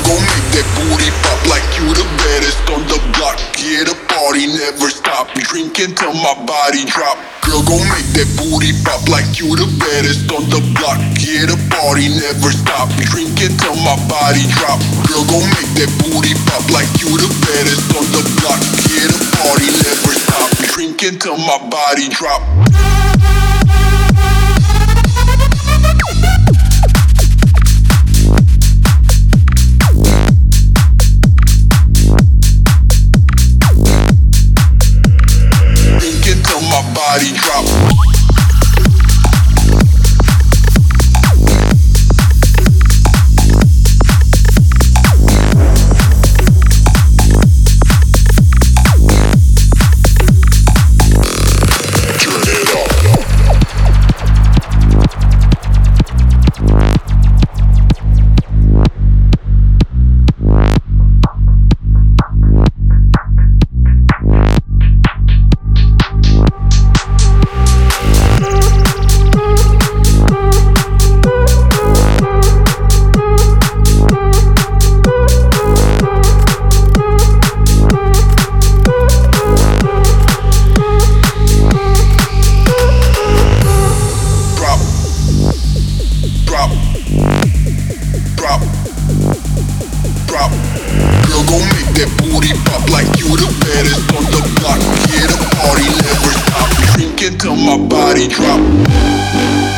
gon' make that booty pop like you the baddest on the block. Yeah, the party never stop. Drink until my body drop. Girl, gon' make that booty pop like you the baddest on the block. Yeah, the party never stop. Drink until my body drop. Girl, gon' make that booty pop like you the baddest on the block. Yeah, the party never stop. Drink until my body drop. Body drop. Drop. Girl, gon' make that booty pop like you the baddest on the block. Yeah, the party never stop. Drink until my body drop.